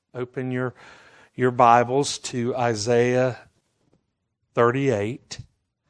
Open your Bibles to Isaiah 38.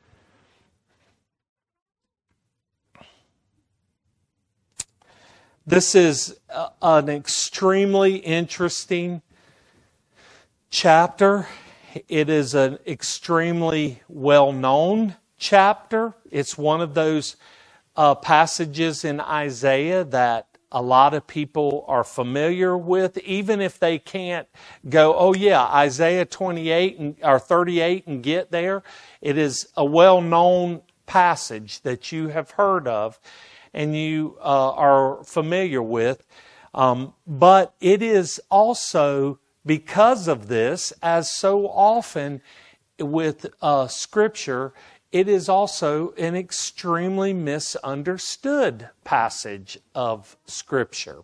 This is an extremely interesting chapter. It is an extremely well-known chapter. It's one of those passages in Isaiah that a lot of people are familiar with, even if they can't go, oh yeah, Isaiah 28 or 38 and get there. It is a well-known passage that you have heard of and you are familiar with. But it is also, because of this, as so often with Scripture, it is also an extremely misunderstood passage of Scripture.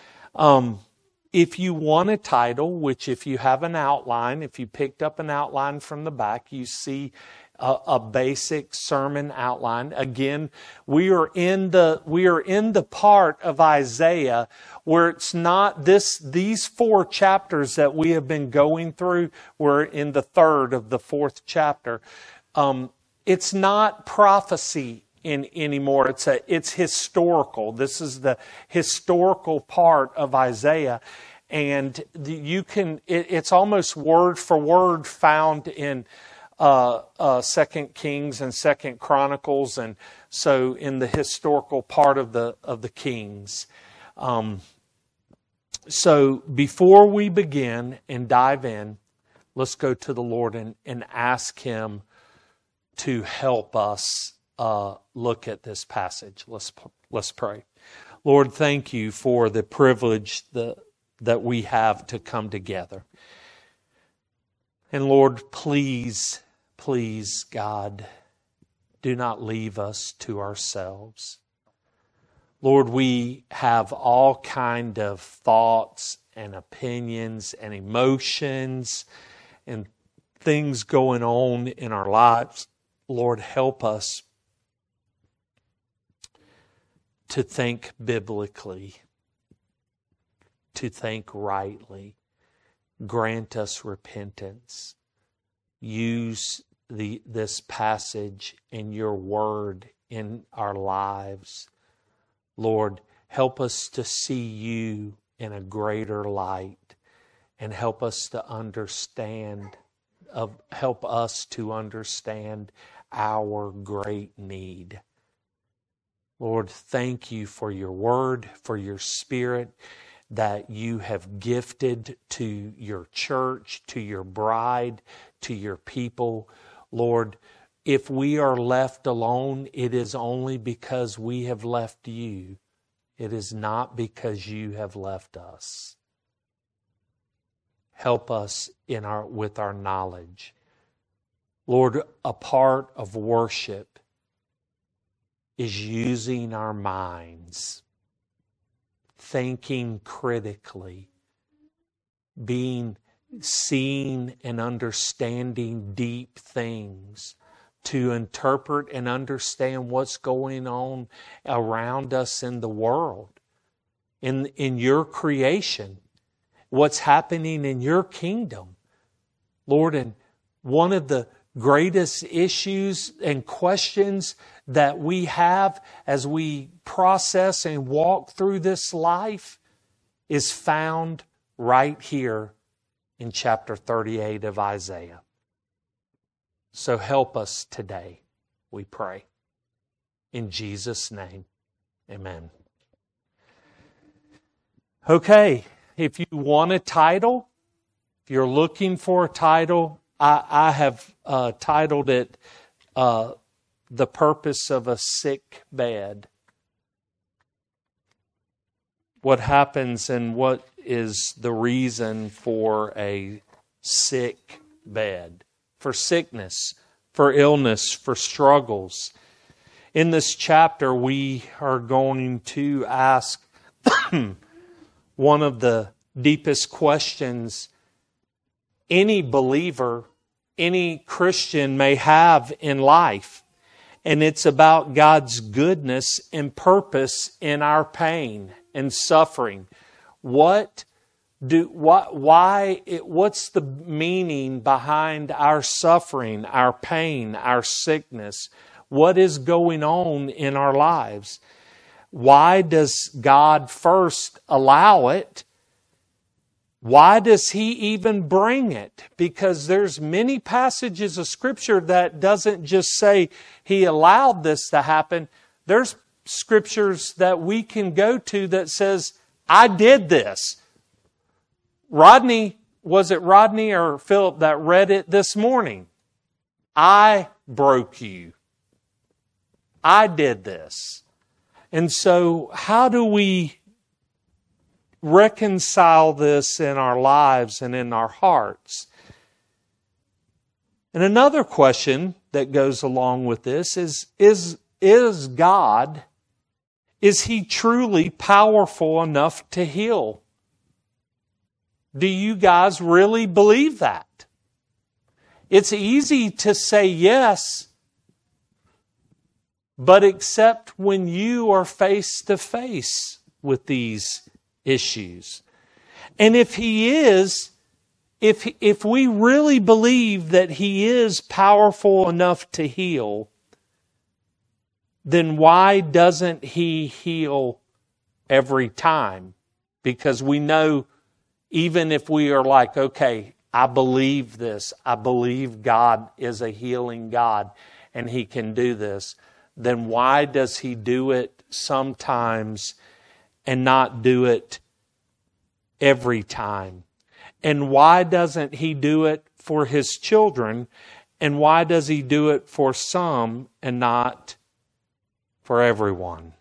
If you want a title, which if you have an outline, if you picked up an outline from the back, you see a basic sermon outline. Again, we are in the part of Isaiah where it's not these 4 chapters that we have been going through. We're in the 3rd of the 4th chapter. It's not prophecy anymore. It's historical. This is the historical part of Isaiah, and it's almost word for word found in 2 Kings and 2 Chronicles, and so in the historical part of the Kings. So before we begin and dive in, let's go to the Lord and ask Him to help us look at this passage. Let's pray. Lord, thank you for the privilege that we have to come together. And Lord, please, God, do not leave us to ourselves. Lord, we have all kind of thoughts and opinions and emotions and things going on in our lives. Lord, help us to think biblically, to think rightly. Grant us repentance. Use this passage and your word in our lives. Lord, help us to see you in a greater light and help us to understand our great need. Lord, thank you for your word, for your Spirit that you have gifted to your church, to your bride, to your people. Lord, if we are left alone, it is only because we have left you. It is not because you have left us. Help us with our knowledge. Lord, a part of worship is using our minds, thinking critically, seeing and understanding deep things, to interpret and understand what's going on around us in the world, in your creation, what's happening in your kingdom. Lord, and one of the greatest issues and questions that we have as we process and walk through this life is found right here in chapter 38 of Isaiah. So help us today, we pray. In Jesus' name, amen. Okay, if you want a title, if you're looking for a title, I have titled it The Purpose of a Sick Bed. What happens and what is the reason for a sick bed? For sickness, for illness, for struggles. In this chapter, we are going to ask one of the deepest questions any believer, any Christian may have in life. And it's about God's goodness and purpose in our pain and suffering. What What's the meaning behind our suffering, our pain, our sickness? What is going on in our lives? Why does God first allow it? Why does He even bring it? Because there's many passages of Scripture that doesn't just say He allowed this to happen. There's scriptures that we can go to that says, I did this. Was it Rodney or Philip that read it this morning? I broke you. I did this. And so how do we reconcile this in our lives and in our hearts? And another question that goes along with this is God, is He truly powerful enough to heal? Do you guys really believe that? It's easy to say yes, but except when you are face to face with these issues. And if He is, if we really believe that He is powerful enough to heal, then why doesn't He heal every time? Because we know, even if we are like, okay, I believe this, I believe God is a healing God and He can do this, then why does He do it sometimes and not do it every time? And why doesn't He do it for His children? And why does He do it for some and not for everyone?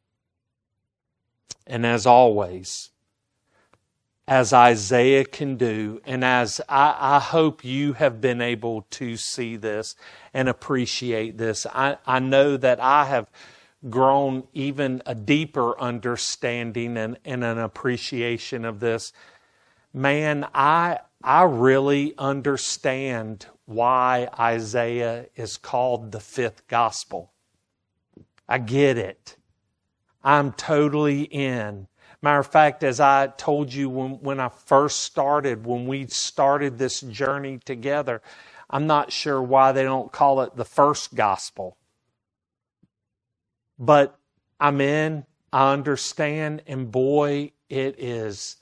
And as always, as Isaiah can do, and as I hope you have been able to see this and appreciate this, I know that I have grown even a deeper understanding and an appreciation of this. Man, I really understand why Isaiah is called the fifth gospel. I get it. I'm totally in. Matter of fact, as I told you when I first started, when we started this journey together, I'm not sure why they don't call it the first gospel. But I'm in, I understand, and boy, it has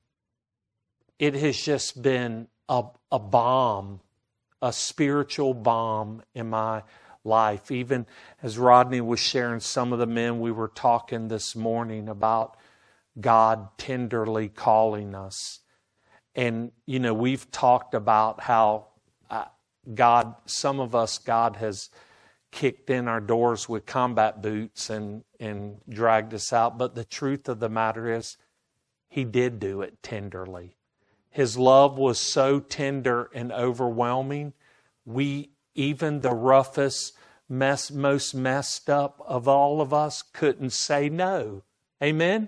just been a bomb, a spiritual bomb in my life. Even as Rodney was sharing, some of the men we were talking this morning about God tenderly calling us. And, we've talked about how some of us, God has kicked in our doors with combat boots and dragged us out. But the truth of the matter is, He did do it tenderly. His love was so tender and overwhelming, even the roughest, most messed up of all of us couldn't say no. Amen?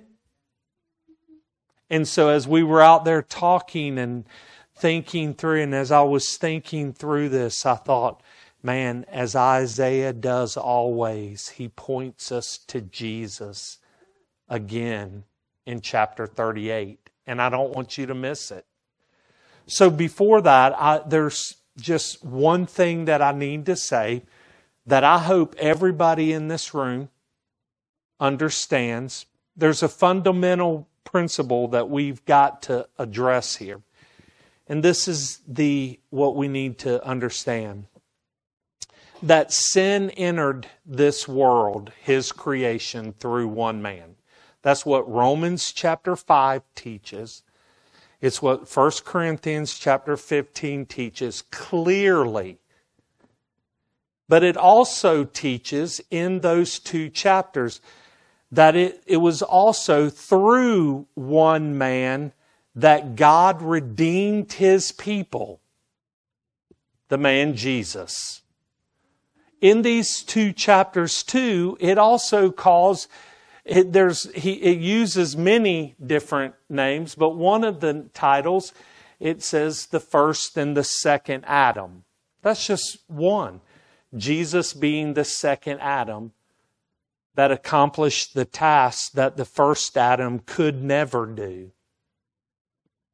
And so as we were out there talking and thinking through, and as I was thinking through this, I thought, man, as Isaiah does always, he points us to Jesus again in chapter 38. And I don't want you to miss it. So before that, there's just one thing that I need to say that I hope everybody in this room understands. There's a fundamental principle that we've got to address here. And this is what we need to understand. That sin entered this world, His creation, through one man. That's what Romans chapter 5 teaches. It's what 1 Corinthians chapter 15 teaches clearly. But it also teaches in those two chapters that it was also through one man that God redeemed His people, the man Jesus. In these two chapters too, it also calls, it uses many different names, but one of the titles, it says the first and the second Adam. That's just one. Jesus being the second Adam that accomplished the task that the first Adam could never do.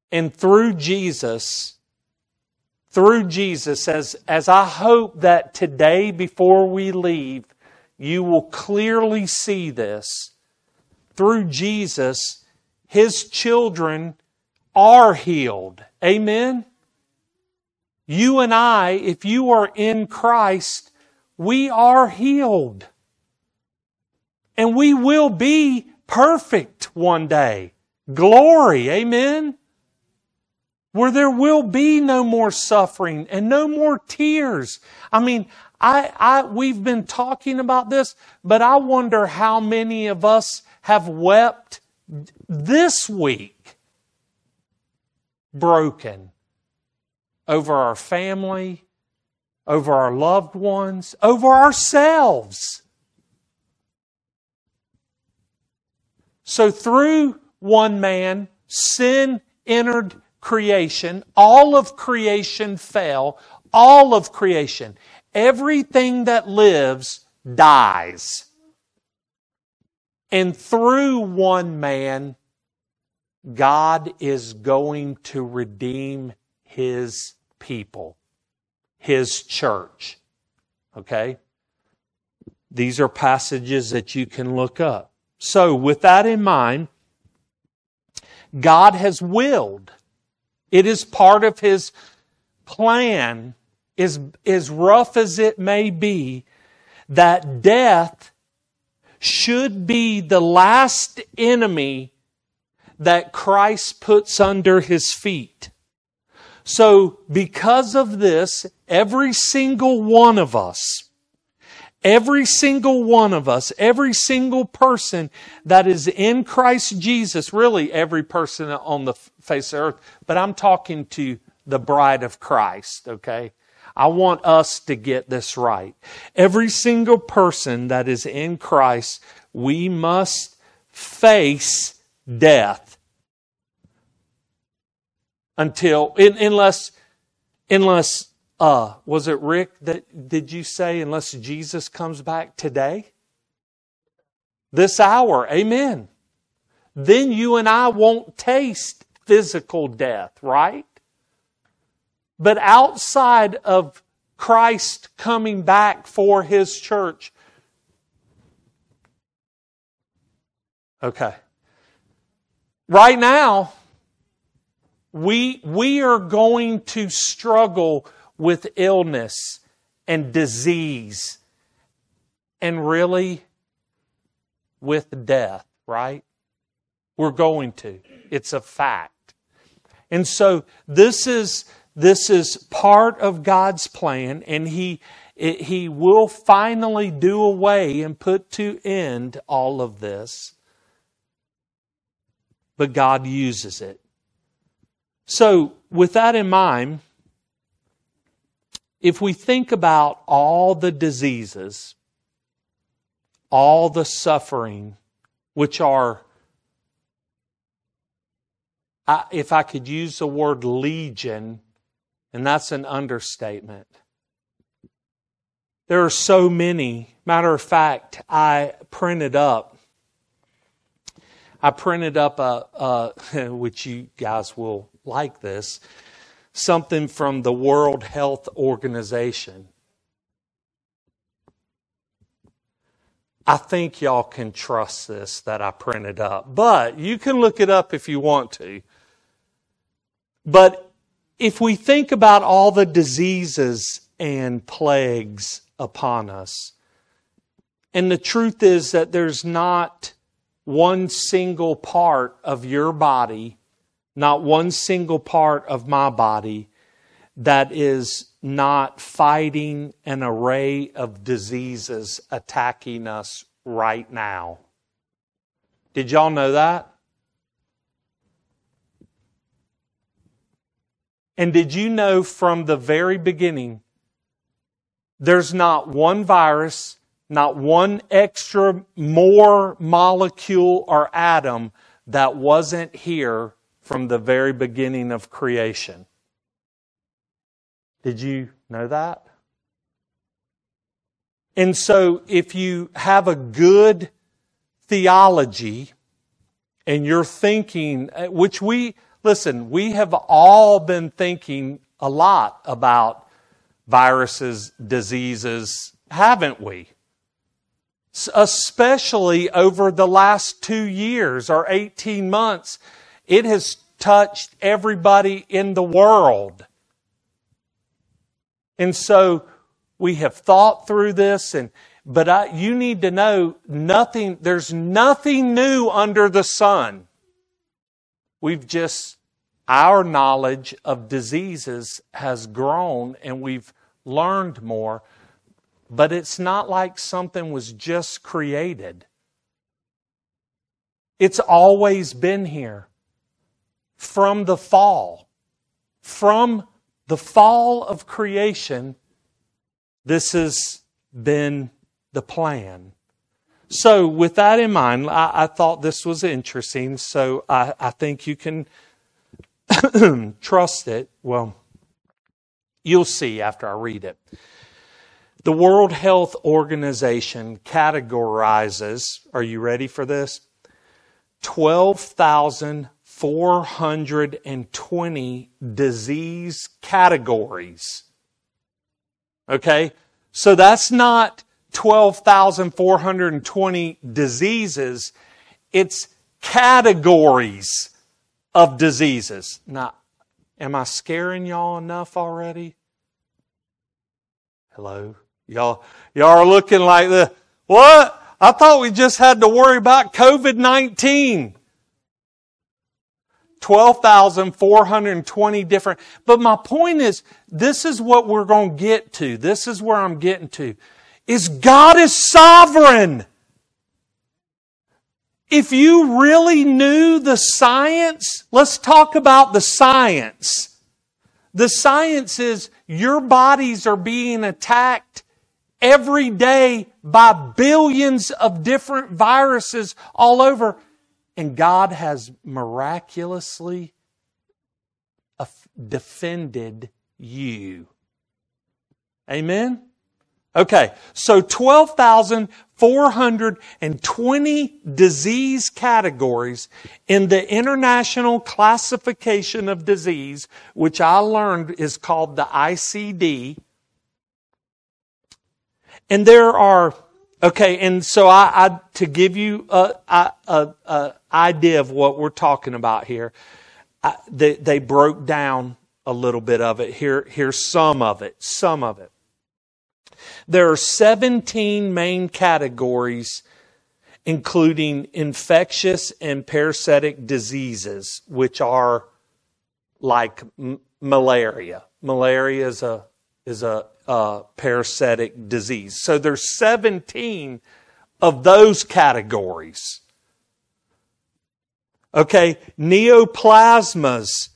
And through Jesus, as I hope that today before we leave, you will clearly see this. Through Jesus, His children are healed. Amen? You and I, if you are in Christ, we are healed. And we will be perfect one day. Glory. Amen? Where there will be no more suffering and no more tears. I mean, we've been talking about this, but I wonder how many of us have wept this week, broken over our family, over our loved ones, over ourselves. So through one man, sin entered creation. All of creation fell. All of creation. Everything that lives dies. And through one man, God is going to redeem His people, His church. Okay? These are passages that you can look up. So, with that in mind, God has willed. It is part of His plan, as rough as it may be, that death should be the last enemy that Christ puts under His feet. So, because of this, every single one of us, every single person that is in Christ Jesus, really every person on the face of earth, but I'm talking to the bride of Christ, okay? I want us to get this right. Every single person that is in Christ, we must face death. Unless, was it Rick did you say unless Jesus comes back today? This hour, amen. Then you and I won't taste physical death, right? But outside of Christ coming back for His church, okay. Right now, we are going to struggle with illness and disease and really with death, right? We're going to. It's a fact. And so this is part of God's plan, and He will finally do away and put to end all of this. But God uses it. So, with that in mind, if we think about all the diseases, all the suffering, which are, if I could use the word legion, and that's an understatement. There are so many. Matter of fact, I printed up which you guys will like this, something from the World Health Organization. I think y'all can trust this that I printed up, but you can look it up if you want to. But if we think about all the diseases and plagues upon us, and the truth is that there's not one single part of your body, not one single part of my body, that is not fighting an array of diseases attacking us right now. Did y'all know that? And did you know from the very beginning, there's not one virus, not one extra more molecule or atom that wasn't here from the very beginning of creation? Did you know that? And so if you have a good theology and you're thinking, which we Listen, we have all been thinking a lot about viruses, diseases, haven't we? Especially over the last 2 years or 18 months, it has touched everybody in the world. And so we have thought through this, but you need to know there's nothing new under the sun. Our knowledge of diseases has grown and we've learned more, but it's not like something was just created. It's always been here. From the fall of creation, this has been the plan. So with that in mind, I thought this was interesting, so I think you can trust it. Well, you'll see after I read it. The World Health Organization categorizes, are you ready for this? 12,420 disease categories. Okay? So that's not 12,420 diseases. It's categories of diseases. Now, am I scaring y'all enough already? Hello? Y'all are looking like what? I thought we just had to worry about COVID-19. 12,420 different. But my point is, this is what we're going to get to. This is where I'm getting to. Is God is sovereign. If you really knew the science, let's talk about the science. The science is your bodies are being attacked every day by billions of different viruses all over. And God has miraculously defended you. Amen? Okay, so 12,420 disease categories in the International Classification of Disease, which I learned is called the ICD. And there are, and so I to give you a idea of what we're talking about here, they broke down a little bit of it. Here's some of it. There are 17 main categories, including infectious and parasitic diseases, which are like malaria. Malaria is a parasitic disease. So there's 17 of those categories. Okay, neoplasmas.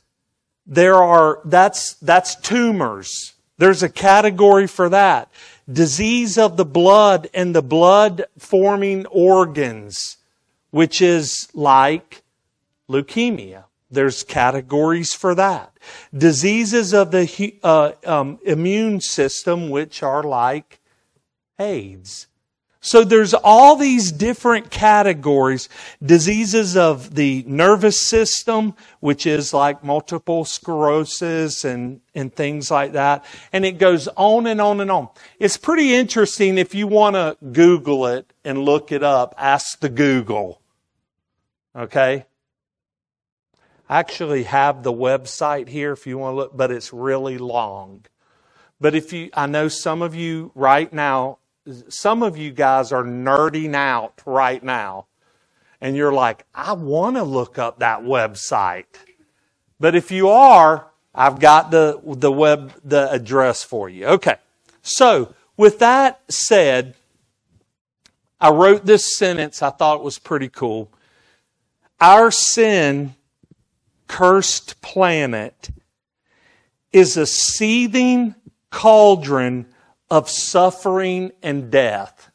That's tumors. There's a category for that. Disease of the blood and the blood-forming organs, which is like leukemia. There's categories for that. Diseases of the immune system, which are like AIDS. So there's all these different categories. Diseases of the nervous system, which is like multiple sclerosis and things like that. And it goes on and on and on. It's pretty interesting if you want to Google it and look it up. Ask the Google. Okay? I actually have the website here if you want to look, but it's really long. But I know some of you right now, some of you guys are nerding out right now. And you're like, I want to look up that website. But if you are, I've got the address for you. Okay. So, with that said, I wrote this sentence I thought was pretty cool. Our sin cursed planet is a seething cauldron of suffering and death.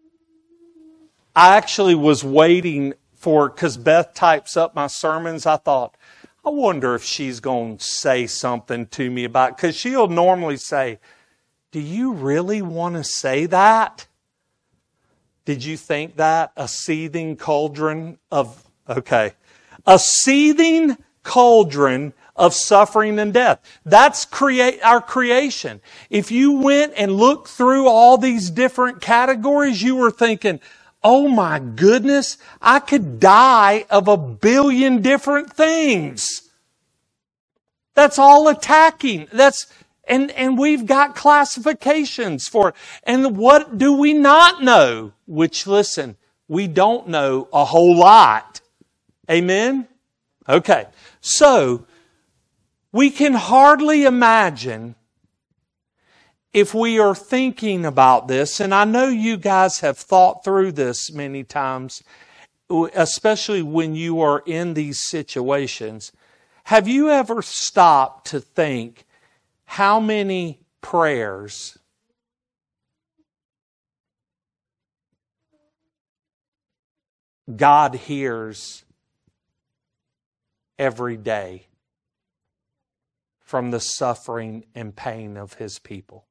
I actually was waiting because Beth types up my sermons. I thought, I wonder if she's going to say something to me about, because she'll normally say, do you really want to say that? Did you think that? A seething cauldron of, okay. A seething cauldron of suffering and death. That's our creation. If you went and looked through all these different categories, you were thinking, oh my goodness, I could die of a billion different things. That's all attacking. And we've got classifications for it. And what do we not know? Which, listen, we don't know a whole lot. Amen? Okay. So, we can hardly imagine, if we are thinking about this, and I know you guys have thought through this many times, especially when you are in these situations. Have you ever stopped to think how many prayers God hears every day from the suffering and pain of His people?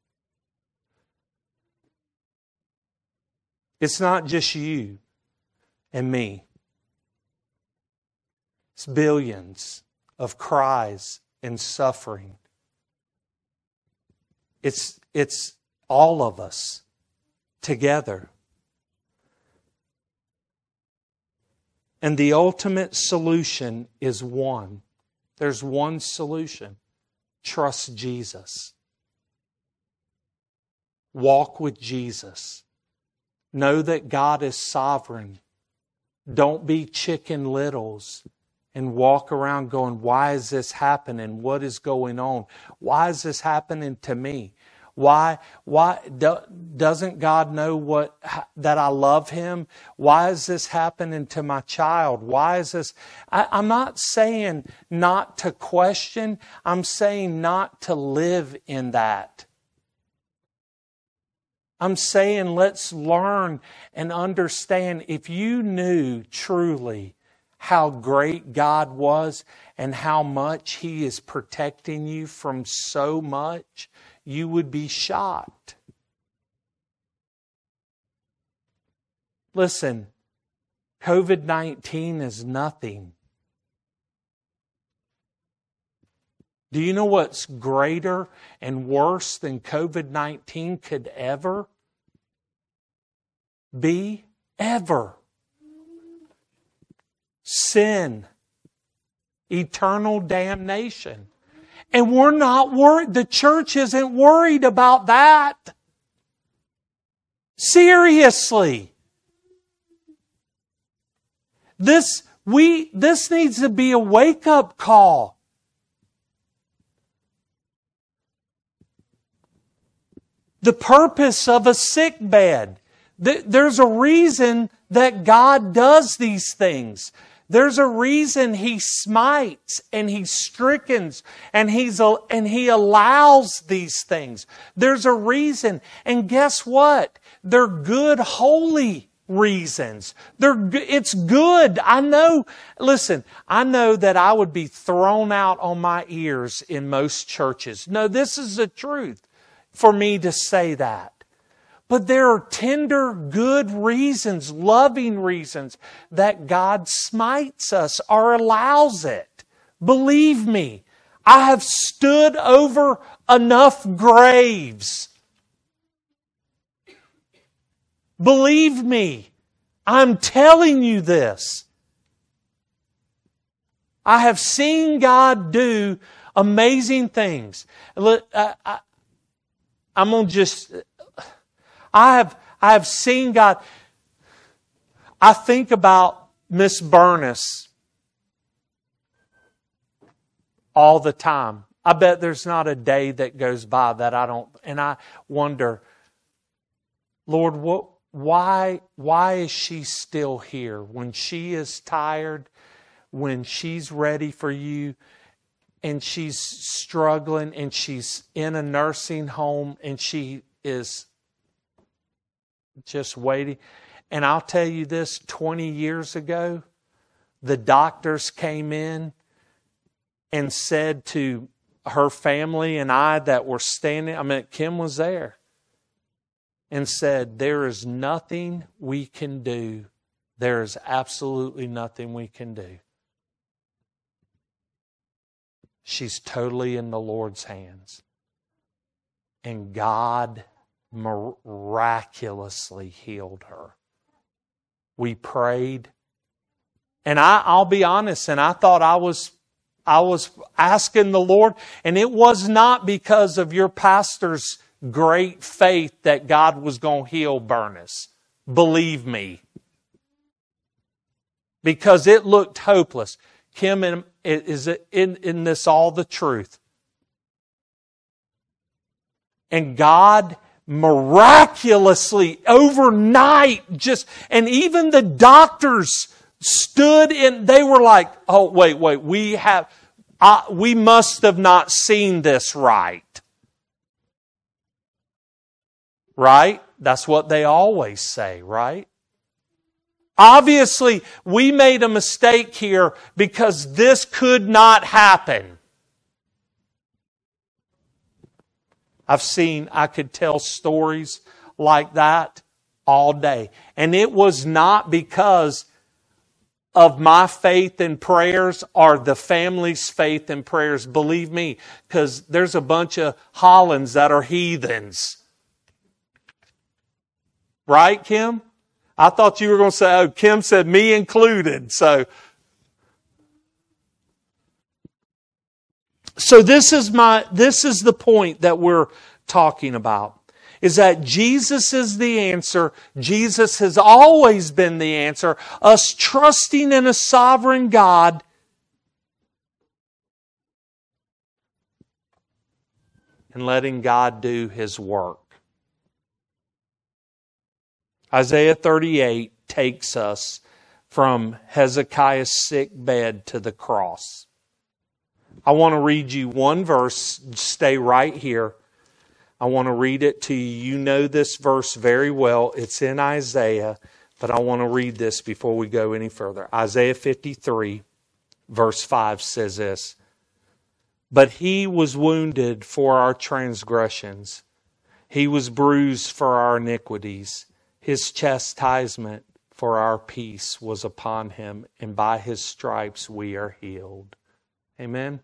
It's not just you and me. It's billions of cries and suffering. It's all of us together. And the ultimate solution is one. There's one solution. Trust Jesus. Walk with Jesus. Know that God is sovereign. Don't be Chicken Littles and walk around going, why is this happening? What is going on? Why is this happening to me? Why doesn't God know that I love Him? Why is this happening to my child? Why is this? I'm not saying not to question. I'm saying not to live in that. I'm saying let's learn and understand. If you knew truly how great God was and how much He is protecting you from so much, you would be shocked. Listen, COVID-19 is nothing. Do you know what's greater and worse than COVID-19 could ever be? Ever. Sin. Eternal damnation. And we're not worried. The church isn't worried about that. Seriously. This needs to be a wake-up call. The purpose of a sick bed. There's a reason that God does these things. There's a reason He smites and He strickens and He allows these things. There's a reason. And guess what? They're good, holy reasons. It's good. I know that I would be thrown out on my ears in most churches. No, this is the truth for me to say that. But there are tender, good reasons, loving reasons that God smites us or allows it. Believe me, I have stood over enough graves. Believe me, I'm telling you this. I have seen God do amazing things. I have seen God. I think about Miss Bernice all the time. I bet there's not a day that goes by that I don't, and I wonder, Lord, why is she still here when she is tired, when she's ready for you, and she's struggling, and she's in a nursing home, and she is just waiting. And I'll tell you this, 20 years ago, the doctors came in and said to her family and I that were standing, Kim was there, and said, there is nothing we can do. There is absolutely nothing we can do. She's totally in the Lord's hands. And God miraculously healed her. We prayed. And I'll be honest, and I thought I was asking the Lord, and it was not because of your pastor's great faith that God was going to heal Bernice. Believe me. Because it looked hopeless. Kim, is in this all the truth? And God miraculously, overnight, and even the doctors stood in, they were like, oh, wait, we must have not seen this right. Right? That's what they always say, right? Obviously, we made a mistake here because this could not happen. I could tell stories like that all day. And it was not because of my faith and prayers or the family's faith and prayers. Believe me, because there's a bunch of Hollands that are heathens. Right, Kim? I thought you were going to say, oh, Kim said me included. So this is the point that we're talking about. Is that Jesus is the answer. Jesus has always been the answer. Us trusting in a sovereign God and letting God do His work. Isaiah 38 takes us from Hezekiah's sick bed to the cross. I want to read you one verse. Stay right here. I want to read it to you. You know this verse very well. It's in Isaiah, but I want to read this before we go any further. Isaiah 53, verse 5 says this. But He was wounded for our transgressions. He was bruised for our iniquities. His chastisement for our peace was upon Him, and by His stripes we are healed. Amen.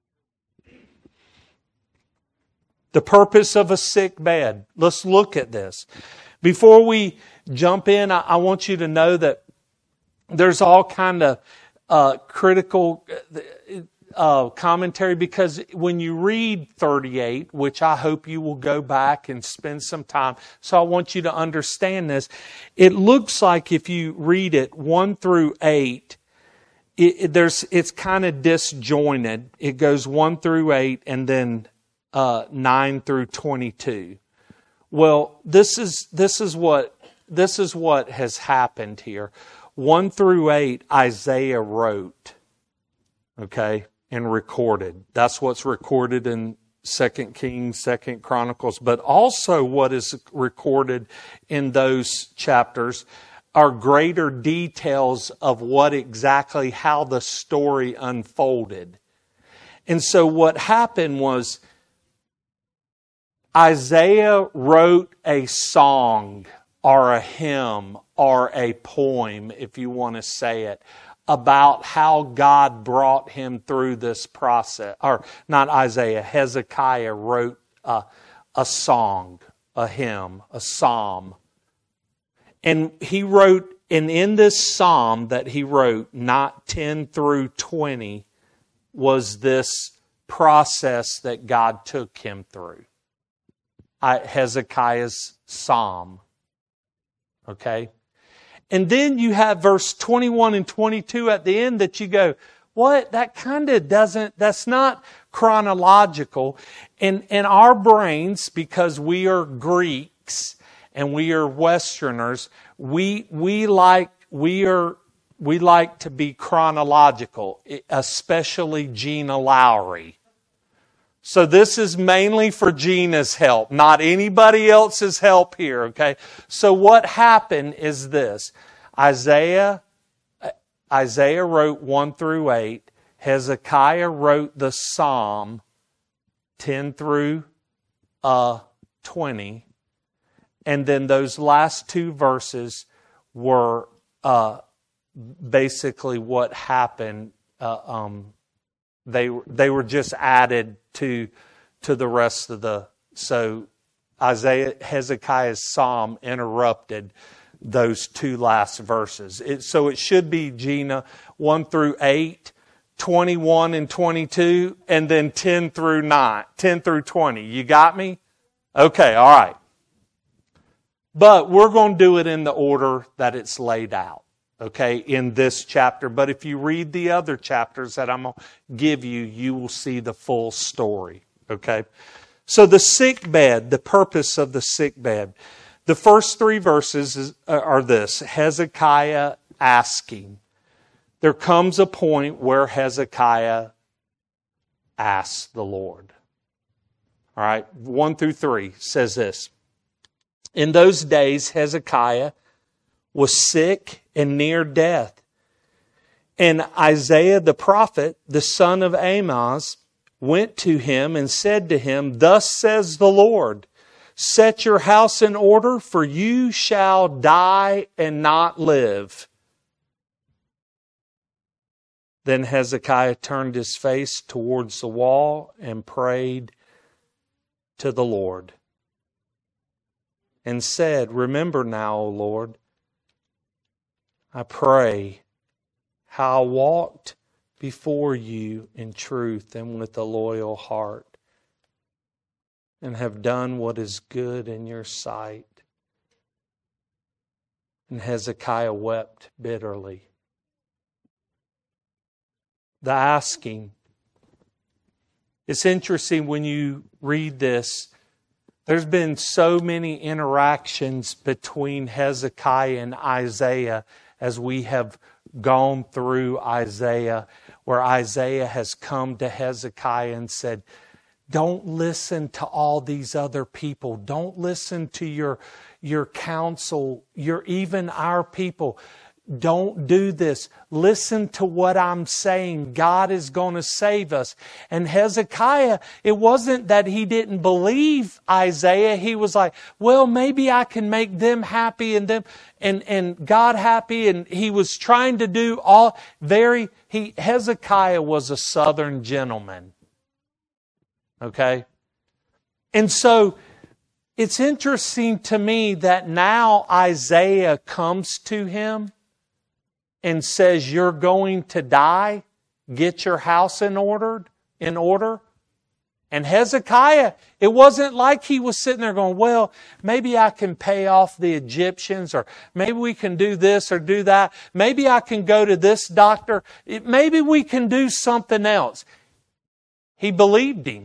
The purpose of a sick bed. Let's look at this. Before we jump in, I want you to know that there's all kind of critical commentary, because when you read 38, which I hope you will go back and spend some time, so I want you to understand this. It looks like if you read it 1 through 8, it's kind of disjointed. It goes 1 through 8 and then 9 through 22. Well, this is what has happened here. 1 through 8, Isaiah wrote, okay, and recorded. That's what's recorded in 2 Kings, 2 Chronicles, but also what is recorded in those chapters are greater details of what exactly how the story unfolded. And so what happened was Isaiah wrote a song or a hymn or a poem, if you want to say it, about how God brought him through this process. Or not Isaiah, Hezekiah wrote a song, a hymn, a psalm. And he wrote, and in this psalm that he wrote, not 10 through 20, was this process that God took him through. Hezekiah's psalm. Okay? And then you have verse 21 and 22 at the end that you go, what? That kind of doesn't, that's not chronological. And our brains, because we are Greeks and we are Westerners, we like to be chronological, especially Gina Lowry. So this is mainly for Gina's help, not anybody else's help here, okay? So what happened is this. Isaiah wrote 1 through 8. Hezekiah wrote the Psalm 10 through 20. And then those last two verses were basically what happened They were just added to the rest of the... So Hezekiah's psalm interrupted those two last verses. So it should be, Gina, 1 through 8, 21 and 22, and then 10 through 20. You got me? Okay, all right. But we're going to do it in the order that it's laid out, okay, in this chapter. But if you read the other chapters that I'm going to give you, you will see the full story, okay? So the sick bed, the purpose of the sick bed. The first three verses are this: Hezekiah asking. There comes a point where Hezekiah asks the Lord. All right, 1 through 3 says this. In those days, Hezekiah was sick and near death. And Isaiah the prophet, the son of Amoz, went to him and said to him, Thus says the Lord, set your house in order, for you shall die and not live. Then Hezekiah turned his face towards the wall and prayed to the Lord and said, Remember now, O Lord, I pray, how I walked before you in truth and with a loyal heart, and have done what is good in your sight. And Hezekiah wept bitterly. The asking. It's interesting when you read this. There's been so many interactions between Hezekiah and Isaiah as we have gone through Isaiah, where Isaiah has come to Hezekiah and said, don't listen to all these other people. Don't listen to your counsel, even our people. Don't do this. Listen to what I'm saying. God is going to save us. And Hezekiah, it wasn't that he didn't believe Isaiah. He was like, well, maybe I can make them happy and them and God happy. And he was trying to do Hezekiah was a southern gentleman. Okay? And so it's interesting to me that now Isaiah comes to him and says, you're going to die. Get your house in order. And Hezekiah, it wasn't like he was sitting there going, well, maybe I can pay off the Egyptians, or maybe we can do this or do that. Maybe I can go to this doctor. Maybe we can do something else. He believed him.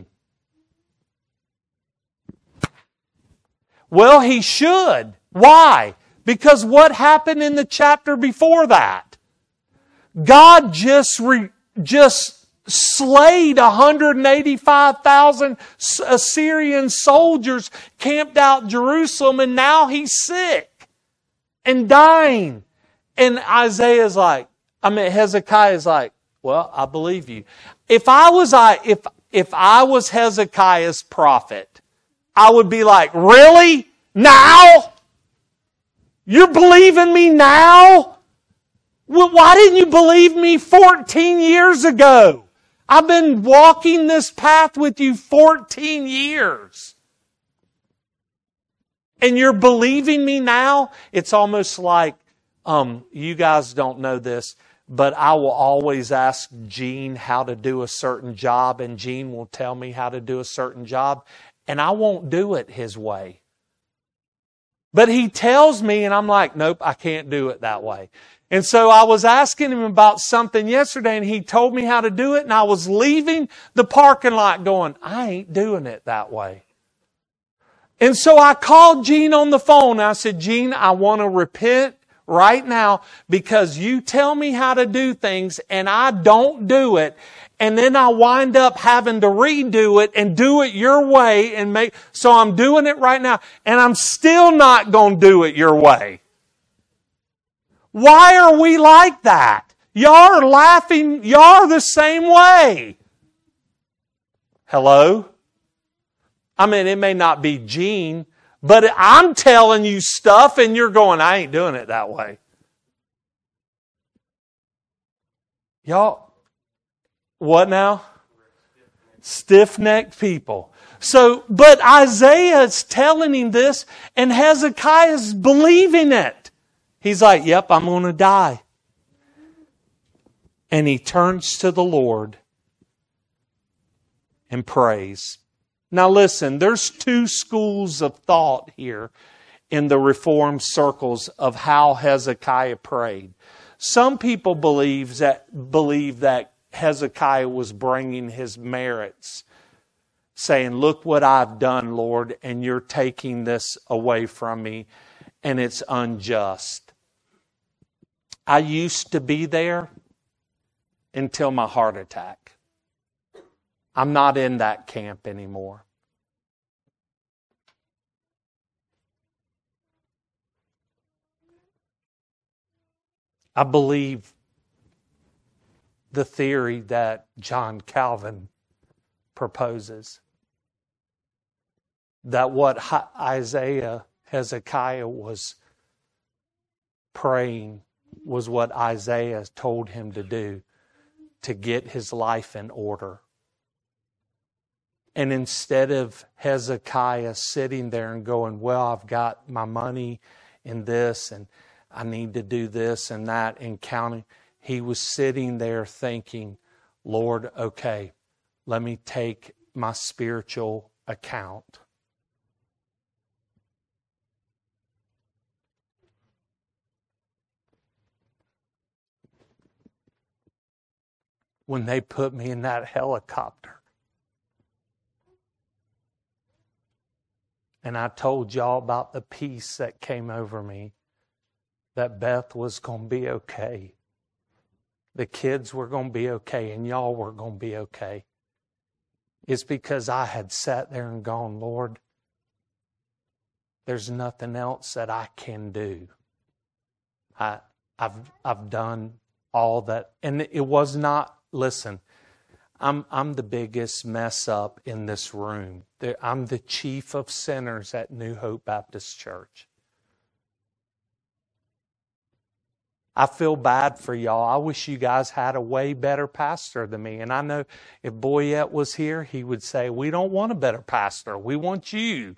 Well, he should. Why? Because what happened in the chapter before that? God just slayed 185,000 Assyrian soldiers camped out Jerusalem, and now he's sick and dying. And Hezekiah's like, well, I believe you. If I was Hezekiah's prophet, I would be like, really? Now? You're believing me now? Well, why didn't you believe me 14 years ago? I've been walking this path with you 14 years. And you're believing me now? It's almost like, you guys don't know this, but I will always ask Gene how to do a certain job, and Gene will tell me how to do a certain job, and I won't do it his way. But he tells me, and I'm like, nope, I can't do it that way. And so I was asking him about something yesterday, and he told me how to do it, and I was leaving the parking lot going, I ain't doing it that way. And so I called Gene on the phone, and I said, Gene, I want to repent right now because you tell me how to do things, and I don't do it. And then I wind up having to redo it and do it your way so I'm doing it right now, and I'm still not going to do it your way. Why are we like that? Y'all are laughing. Y'all are the same way. Hello? I mean, it may not be Gene, but I'm telling you stuff and you're going, I ain't doing it that way. Y'all, What now? Stiff-necked people. So, but Isaiah is telling him this, and Hezekiah is believing it. He's like, yep, I'm going to die. And he turns to the Lord and prays. Now listen, there's two schools of thought here in the Reformed circles of how Hezekiah prayed. Some people believe that Hezekiah was bringing his merits, saying, look what I've done, Lord, and you're taking this away from me, and it's unjust. I used to be there until my heart attack. I'm not in that camp anymore. I believe the theory that John Calvin proposes, that what Hezekiah was praying was what Isaiah told him to do to get his life in order. And instead of Hezekiah sitting there and going, well, I've got my money in this and I need to do this and that and counting, he was sitting there thinking, Lord, okay, let me take my spiritual account. When they put me in that helicopter, and I told y'all about the peace that came over me, that Beth was going to be okay. The kids were going to be okay, and y'all were going to be okay. It's because I had sat there and gone, Lord, there's nothing else that I can do. I've done all that, and it was not. Listen, I'm the biggest mess up in this room. I'm the chief of sinners at New Hope Baptist Church. I feel bad for y'all. I wish you guys had a way better pastor than me. And I know if Boyette was here, he would say, we don't want a better pastor. We want you.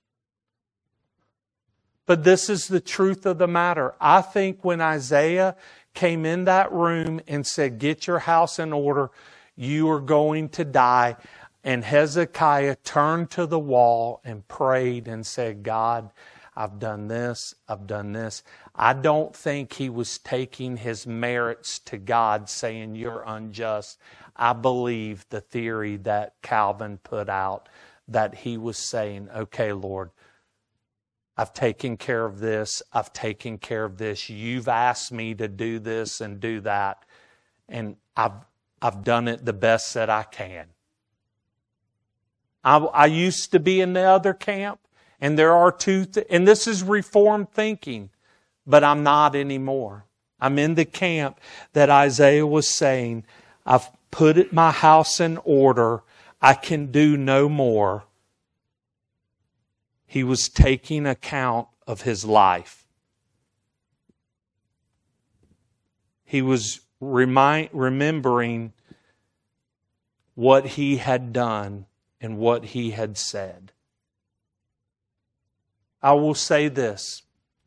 But this is the truth of the matter. I think when Isaiah came in that room and said, get your house in order, you are going to die. And Hezekiah turned to the wall and prayed and said, God, I've done this, I've done this. I don't think he was taking his merits to God saying you're unjust. I believe the theory that Calvin put out, that he was saying, okay, Lord, I've taken care of this, I've taken care of this. You've asked me to do this and do that, and I've done it the best that I can. I used to be in the other camp, and there are two, and this is Reformed thinking, but I'm not anymore. I'm in the camp that Isaiah was saying, I've put my house in order, I can do no more. He was taking account of his life. He was remembering what he had done and what he had said. I will say this.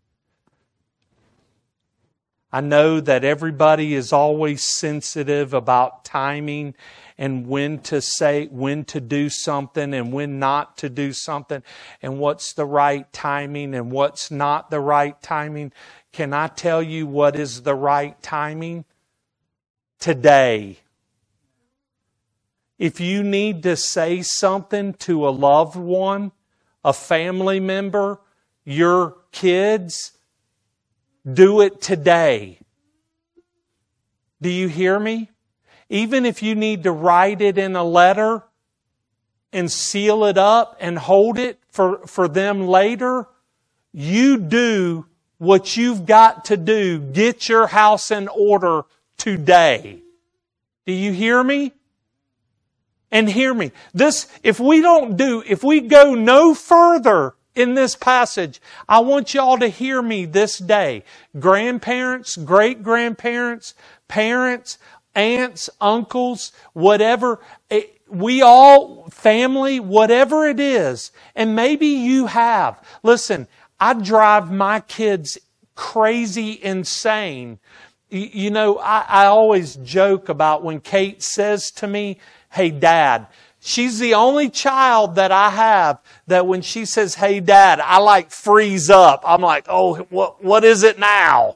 I know that everybody is always sensitive about timing and when to do something and when not to do something and what's the right timing and what's not the right timing. Can I tell you what is the right timing? Today. If you need to say something to a loved one, a family member, your kids, do it today. Do you hear me? Even if you need to write it in a letter and seal it up and hold it for them later, you do what you've got to do. Get your house in order today. Do you hear me? And hear me. If we go no further in this passage, I want y'all to hear me this day. Grandparents, great-grandparents, parents, aunts, uncles, whatever. We all, family, whatever it is. And maybe you have. Listen, I drive my kids crazy insane. You know, I always joke about when Kate says to me, "Hey, Dad," she's the only child that I have that when she says, "Hey, Dad," I like freeze up. I'm like, "Oh, what is it now?"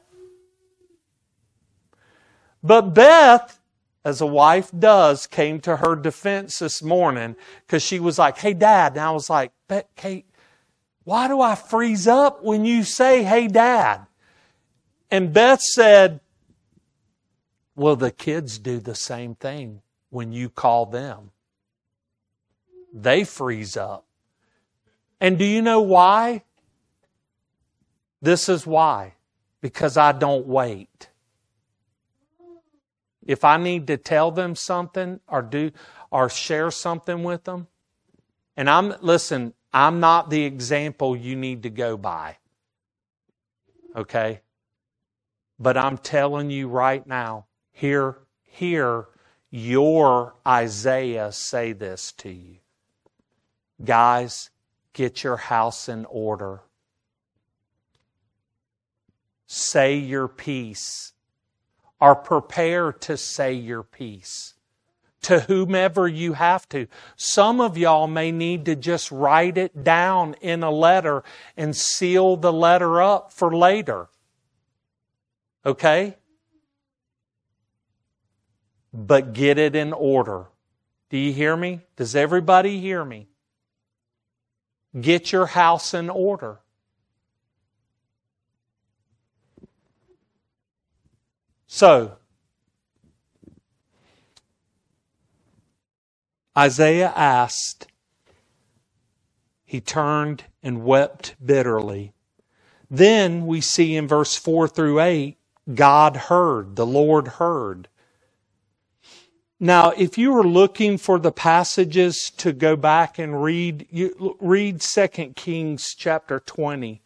But Beth, as a wife does, came to her defense this morning because she was like, "Hey, Dad." And I was like, "Kate, why do I freeze up when you say, 'Hey, Dad'?" And Beth said, "Well, the kids do the same thing when you call them. They freeze up." And do you know why? This is why. Because I don't wait. If I need to tell them something or share something with them, and I'm not the example you need to go by. Okay? But I'm telling you right now, hear your Isaiah say this to you. Guys, get your house in order. Say your piece. Or prepare to say your piece. To whomever you have to. Some of y'all may need to just write it down in a letter and seal the letter up for later. Okay? But get it in order. Do you hear me? Does everybody hear me? Get your house in order. So, Isaiah asked, he turned and wept bitterly. Then we see in verse 4 through 8, God heard, the Lord heard. Now, if you were looking for the passages to go back and read 2 Kings chapter 20,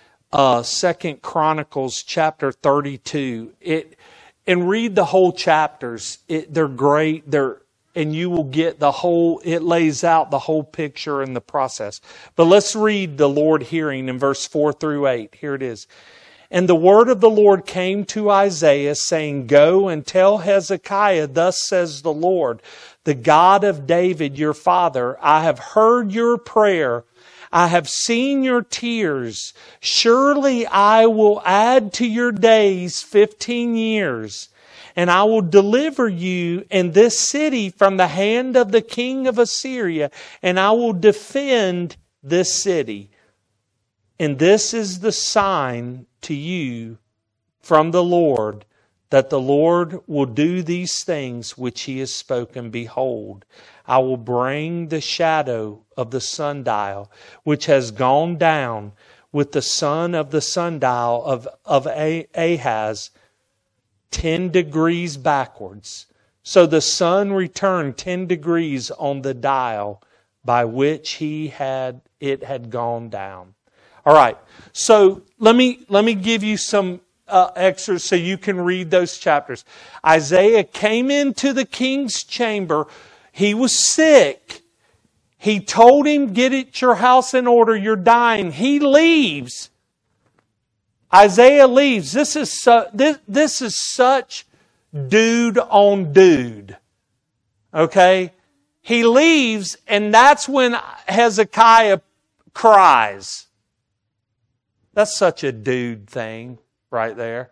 2 Chronicles chapter 32, and read the whole chapters. They're great. And you will get it lays out the whole picture and the process. But let's read the Lord hearing in verse 4 through 8. Here it is. And the word of the Lord came to Isaiah, saying, "Go and tell Hezekiah, thus says the Lord, the God of David your father, I have heard your prayer. I have seen your tears. Surely I will add to your days 15 years. And I will deliver you and this city from the hand of the king of Assyria, and I will defend this city. And this is the sign to you from the Lord, that the Lord will do these things which He has spoken. Behold, I will bring the shadow of the sundial, which has gone down with the son of the sundial of Ahaz, 10 degrees backwards. So the sun returned 10 degrees on the dial by which it had gone down. All right. So let me give you some extras so you can read those chapters. Isaiah came into the king's chamber. He was sick. He told him, "Get your house in order. You're dying." He leaves. Isaiah leaves. This is such dude on dude. Okay? He leaves, and that's when Hezekiah cries. That's such a dude thing right there.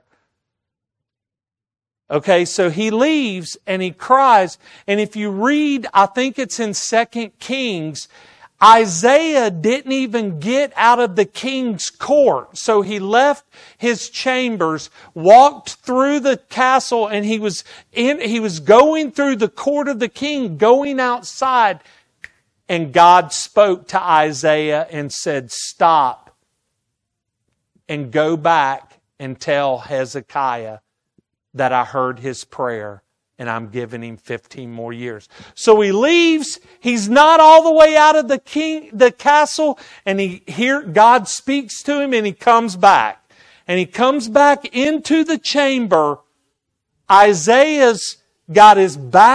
Okay, so he leaves and he cries. And if you read, I think it's in 2 Kings, Isaiah didn't even get out of the king's court. So he left his chambers, walked through the castle, and he was going through the court of the king, going outside. And God spoke to Isaiah and said, "Stop and go back and tell Hezekiah that I heard his prayer and I'm giving him 15 more years." So he leaves. He's not all the way out of the castle, and God speaks to him, and he comes back. And he comes back into the chamber. Isaiah's got his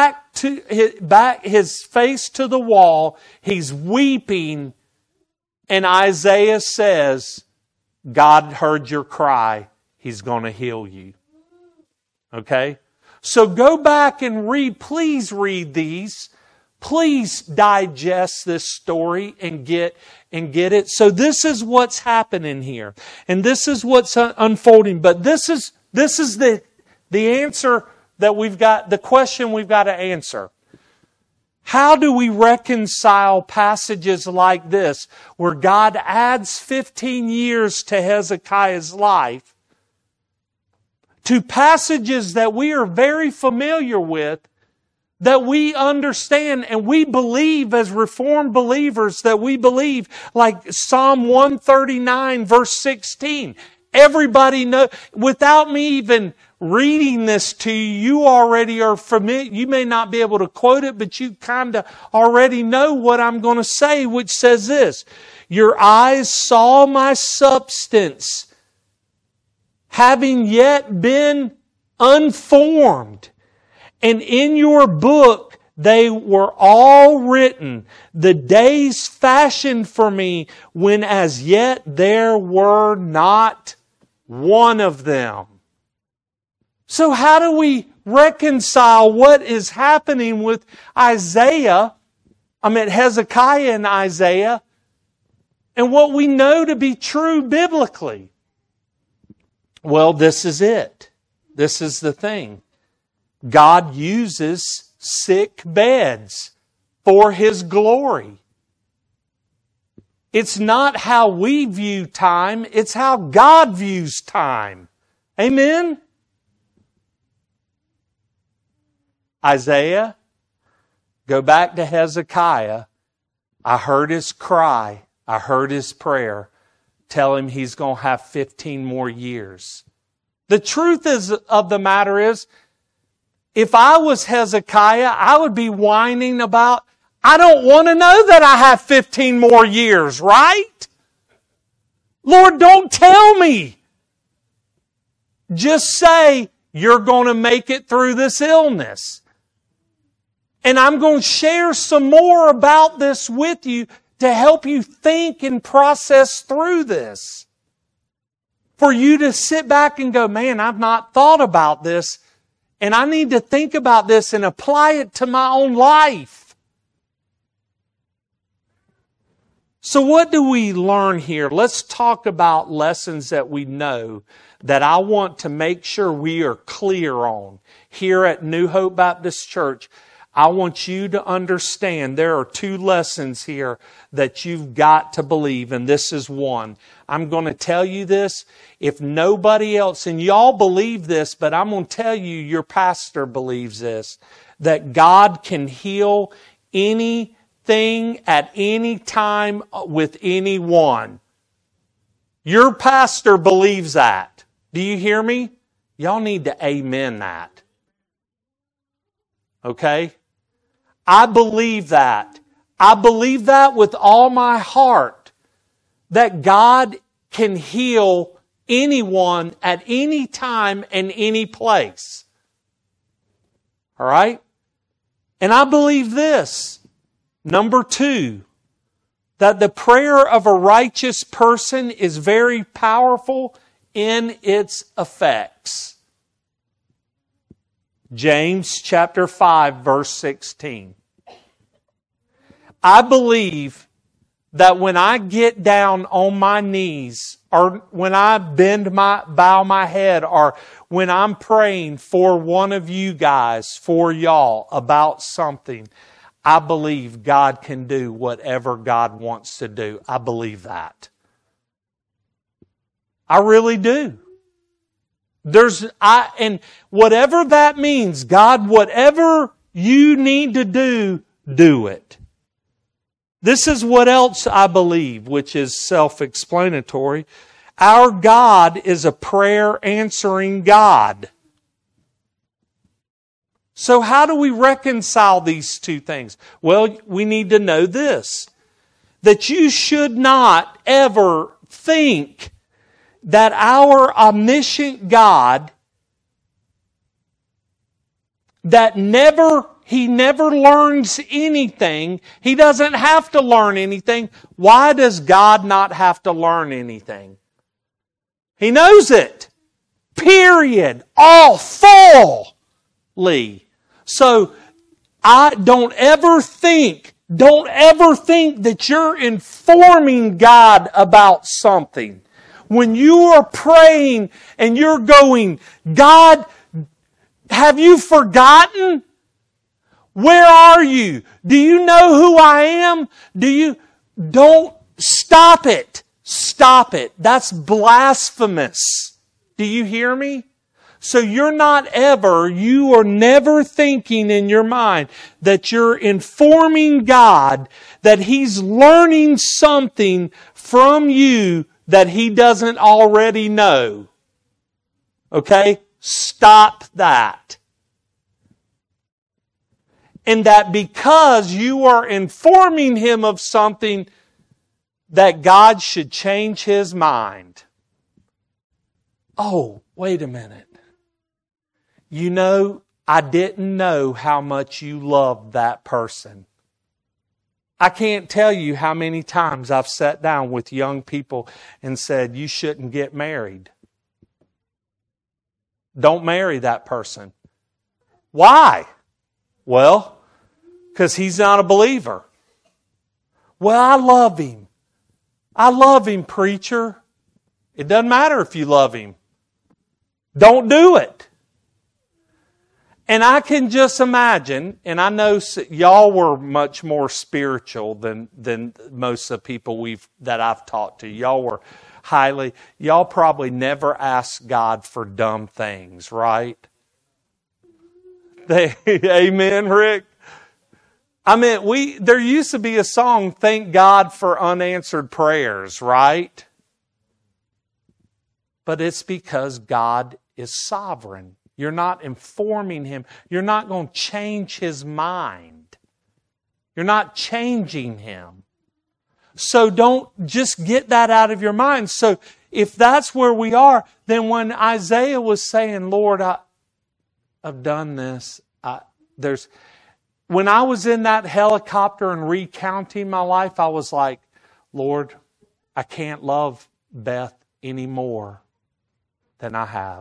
his face to the wall. He's weeping. And Isaiah says, God heard your cry. He's going to heal you. Okay? So go back and read. Please read these. Please digest this story and get it. So this is what's happening here. And this is what's unfolding. But this is the answer that we've got, the question we've got to answer. How do we reconcile passages like this where God adds 15 years to Hezekiah's life to passages that we are very familiar with, that we understand and we believe as Reformed believers, that we believe, like Psalm 139 verse 16. Everybody knows, without me even reading this to you, you already are familiar. You may not be able to quote it, but you kind of already know what I'm going to say, which says this: your eyes saw my substance, having yet been unformed. And in your book they were all written, the days fashioned for me, when as yet there were not one of them. So how do we reconcile what is happening with Hezekiah and Isaiah, and what we know to be true biblically? Well, this is it. This is the thing. God uses sick beds for His glory. It's not how we view time, it's how God views time. Amen? Isaiah, go back to Hezekiah. I heard his cry. I heard his prayer. Tell him he's going to have 15 more years. The truth of the matter is, if I was Hezekiah, I would be whining about, I don't want to know that I have 15 more years, right? Lord, don't tell me. Just say, you're going to make it through this illness. And I'm going to share some more about this with you to help you think and process through this. For you to sit back and go, man, I've not thought about this, and I need to think about this and apply it to my own life. So what do we learn here? Let's talk about lessons that we know that I want to make sure we are clear on. Here at New Hope Baptist Church, I want you to understand there are two lessons here that you've got to believe, and this is one. I'm going to tell you this. If nobody else, and y'all believe this, but I'm going to tell you, your pastor believes this, that God can heal anything at any time with anyone. Your pastor believes that. Do you hear me? Y'all need to amen that. Okay? I believe that. I believe that with all my heart, that God can heal anyone at any time and any place. All right? And I believe this. Number 2, that the prayer of a righteous person is very powerful in its effects. James chapter 5 verse 16. I believe that when I get down on my knees, or when I bow my head, or when I'm praying for one of you guys, for y'all, about something, I believe God can do whatever God wants to do. I believe that. I really do. And whatever that means, God, whatever you need to do, do it. This is what else I believe, which is self-explanatory. Our God is a prayer-answering God. So how do we reconcile these two things? Well, we need to know this, that you should not ever think that our omniscient God that he never learns anything. He doesn't have to learn anything. Why does God not have to learn anything? He knows it. Period. All fully. So, don't ever think that you're informing God about something. When you are praying and you're going, God, have you forgotten? Where are you? Do you know who I am? Don't stop it. Stop it. That's blasphemous. Do you hear me? So you are never thinking in your mind that you're informing God that He's learning something from you that He doesn't already know. Okay? Stop that. And that because you are informing Him of something, that God should change His mind. Oh, wait a minute. You know, I didn't know how much you loved that person. I can't tell you how many times I've sat down with young people and said, you shouldn't get married. Don't marry that person. Why? Well, because he's not a believer. Well, I love him. I love him, preacher. It doesn't matter if you love him. Don't do it. And I can just imagine, and I know y'all were much more spiritual than most of the people that I've talked to. Y'all probably never asked God for dumb things, right? Amen, Rick? I mean, there used to be a song, Thank God for Unanswered Prayers, right? But it's because God is sovereign. You're not informing Him. You're not going to change His mind. You're not changing Him. So don't just get that out of your mind. So if that's where we are, then when Isaiah was saying, Lord, I've done this. When I was in that helicopter and recounting my life, I was like, Lord, I can't love Beth any more than I have.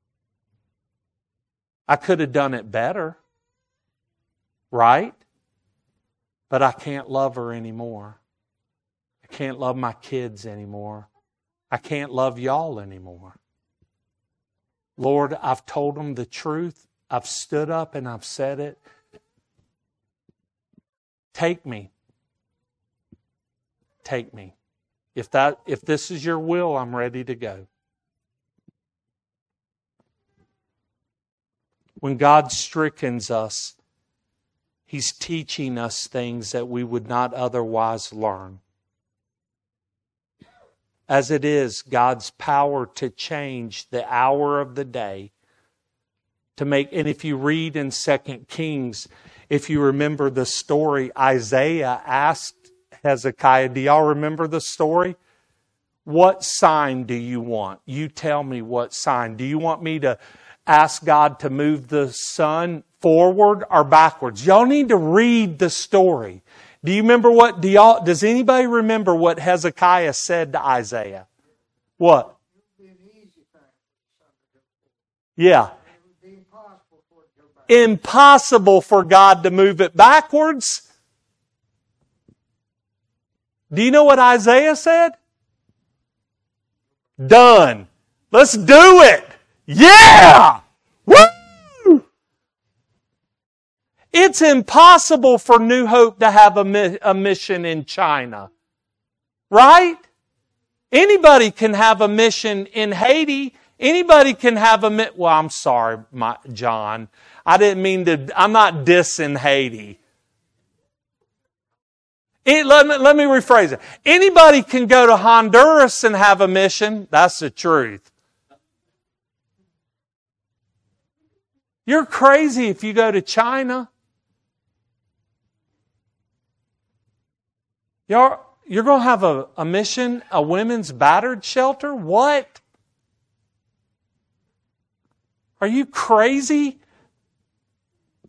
I could have done it better, right? But I can't love her anymore. I can't love my kids anymore. I can't love y'all anymore. Lord, I've told them the truth. I've stood up and I've said it. Take me. Take me. If this is your will, I'm ready to go. When God strickens us, He's teaching us things that we would not otherwise learn. As it is, God's power to change the hour of the day, and if you read in 2 Kings, if you remember the story, Isaiah asked Hezekiah, do y'all remember the story? What sign do you want? You tell me what sign. Do you want me to ask God to move the sun forward or backwards? Y'all need to read the story. Do you remember does anybody remember what Hezekiah said to Isaiah? What? Yeah. Impossible for God to move it backwards. Do you know what Isaiah said? Done. Let's do it. Yeah! Woo! It's impossible for New Hope to have a mission in China. Right? Anybody can have a mission in Haiti. Anybody can have well, I'm sorry, John. I'm not dissing Haiti. Let me rephrase it. Anybody can go to Honduras and have a mission. That's the truth. You're crazy if you go to China. You're going to have a mission, a women's battered shelter? What? Are you crazy?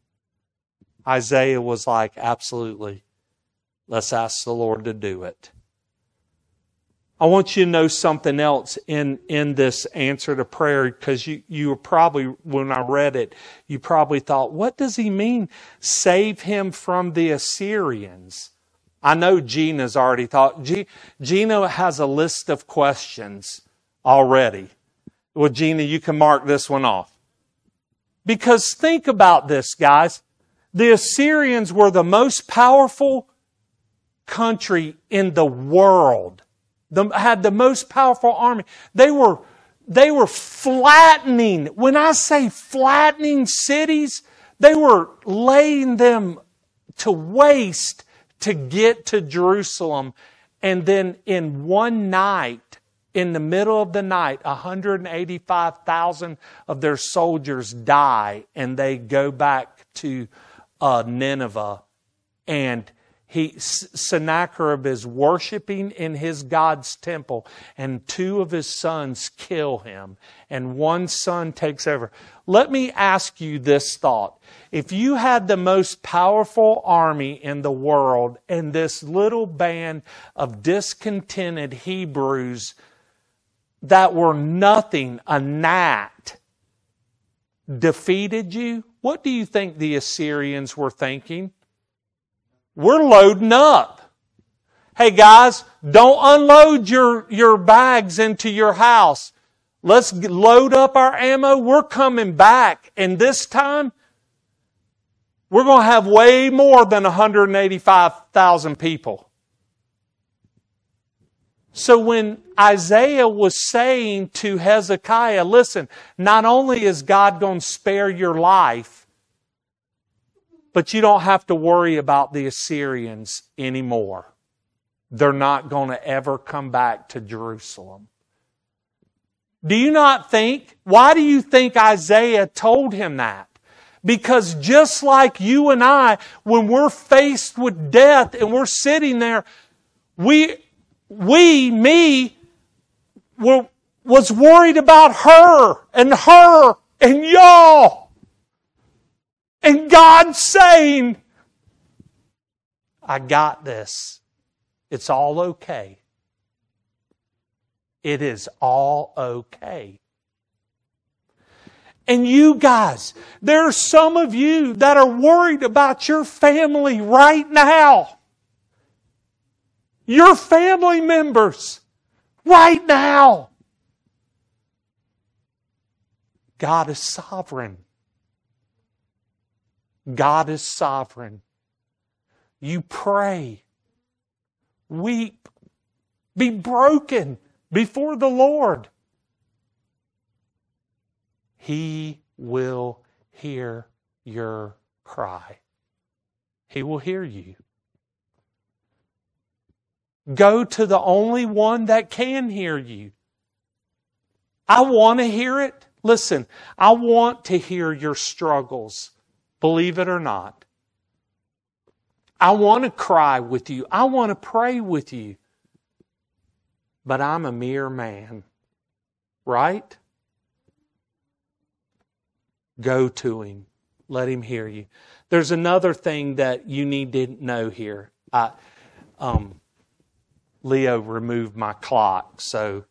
Isaiah was like, absolutely. Let's ask the Lord to do it. I want you to know something else in this answer to prayer, because you were probably, when I read it, you probably thought, what does he mean? Save him from the Assyrians. I know Gina's already thought. Gina has a list of questions already. Well, Gina, you can mark this one off. Because think about this, guys. The Assyrians were the most powerful country in the world. Had the most powerful army. They were flattening. When I say flattening cities, they were laying them to waste to get to Jerusalem. And then in one night, in the middle of the night, 185,000 of their soldiers die, and they go back to Nineveh. And Sennacherib is worshiping in his God's temple, and two of his sons kill him, and one son takes over. Let me ask you this thought. If you had the most powerful army in the world, and this little band of discontented Hebrews that were nothing, a gnat, defeated you, what do you think the Assyrians were thinking? We're loading up. Hey guys, don't unload your bags into your house. Let's load up our ammo. We're coming back. And this time, we're going to have way more than 185,000 people. So when Isaiah was saying to Hezekiah, listen, not only is God going to spare your life, but you don't have to worry about the Assyrians anymore. They're not going to ever come back to Jerusalem. Do you not think? Why do you think Isaiah told him that? Because just like you and I, when we're faced with death and we're sitting there, me, was worried about her and y'all. And God saying, I got this. It's all okay. It is all okay. And you guys, there are some of you that are worried about your family right now. Your family members right now. God is sovereign. God is sovereign. You pray, weep, be broken before the Lord. He will hear your cry. He will hear you. Go to the only one that can hear you. I want to hear it. Listen, I want to hear your struggles. Believe it or not. I want to cry with you. I want to pray with you. But I'm a mere man. Right? Go to Him. Let Him hear you. There's another thing that you need to know here. Leo removed my clock, so...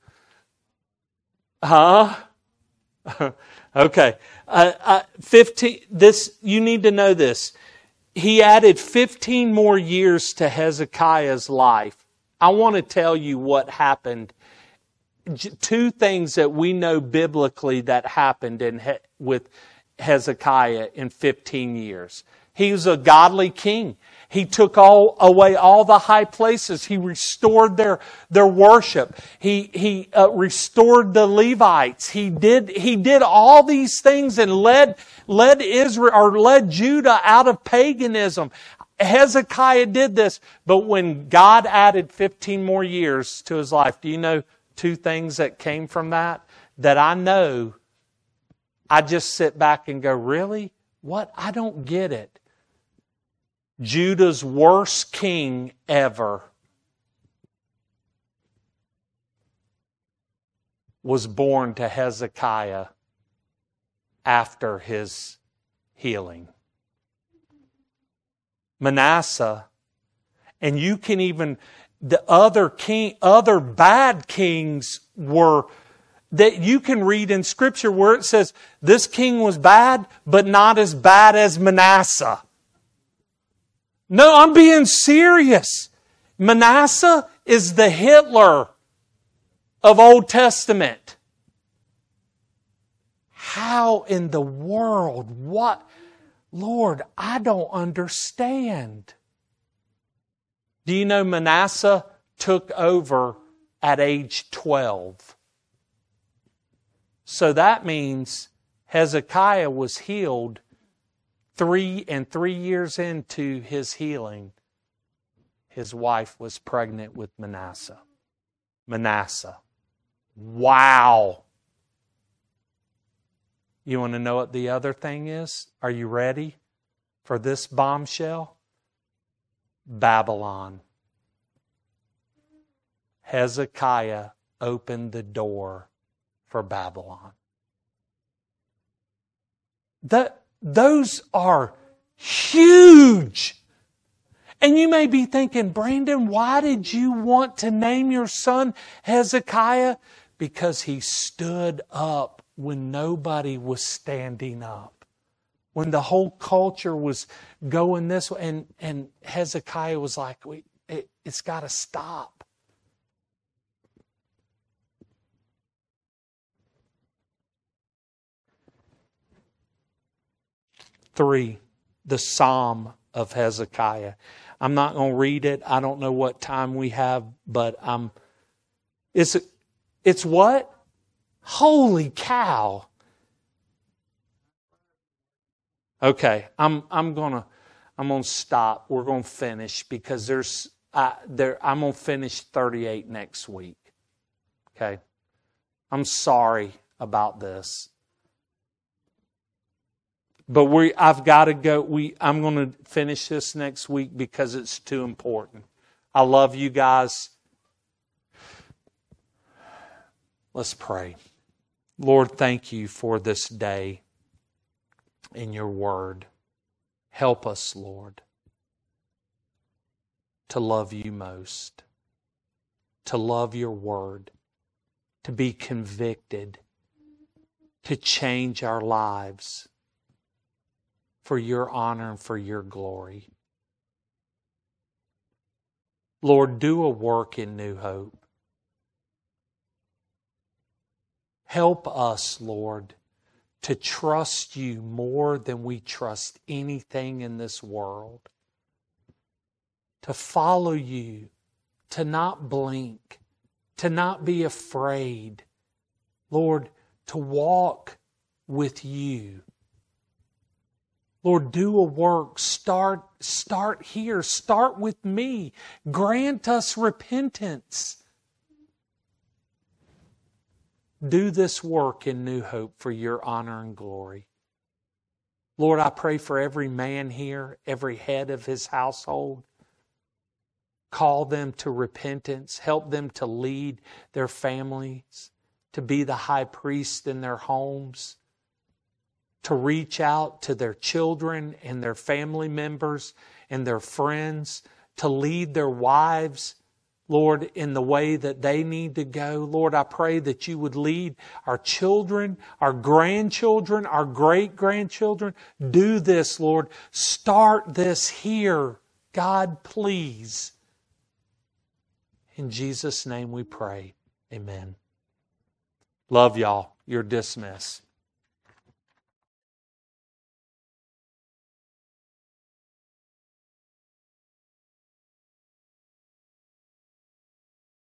Okay. 15. You need to know this. He added 15 more years to Hezekiah's life. I want to tell you what happened. Two things that we know biblically that happened with Hezekiah in 15 years. He was a godly king. He took away all the high places. He restored their worship. He restored the Levites. He did all these things and led Israel or led Judah out of paganism. Hezekiah did this, but when God added 15 more years to his life, do you know two things that came from that I know? I just sit back and go, really? What? I don't get it. Judah's worst king ever was born to Hezekiah after his healing. Manasseh, and you can even, the other bad kings were, that you can read in Scripture where it says, this king was bad, but not as bad as Manasseh. No, I'm being serious. Manasseh is the Hitler of Old Testament. How in the world? What? Lord, I don't understand. Do you know Manasseh took over at age 12? So that means Hezekiah was healed 3 years into his healing. His wife was pregnant with Manasseh. Manasseh. Wow. You want to know what the other thing is? Are you ready for this bombshell? Babylon. Hezekiah opened the door for Babylon. Those are huge. And you may be thinking, Brandon, why did you want to name your son Hezekiah? Because he stood up when nobody was standing up. When the whole culture was going this way. And Hezekiah was like, it's got to stop. Three, the Psalm of Hezekiah. I'm not going to read it. I don't know what time we have, but it's what? Holy cow. Okay, I'm going to stop. We're going to finish because I'm going to finish 38 next week. Okay? I'm sorry about this. But I've got to go. I'm going to finish this next week because it's too important. I love you guys. Let's pray. Lord, thank you for this day in your word. Help us, Lord, to love you most, to love your word, to be convicted, to change our lives for your honor and for your glory. Lord, do a work in New Hope. Help us, Lord, to trust you more than we trust anything in this world. To follow you, to not blink, to not be afraid. Lord, to walk with you. Lord, do a work. Start here. Start with me. Grant us repentance. Do this work in New Hope for your honor and glory. Lord, I pray for every man here, every head of his household. Call them to repentance. Help them to lead their families, to be the high priest in their homes, to reach out to their children and their family members and their friends, to lead their wives, Lord, in the way that they need to go. Lord, I pray that you would lead our children, our grandchildren, our great-grandchildren. Do this, Lord. Start this here. God, please. In Jesus' name we pray. Amen. Love y'all. You're dismissed.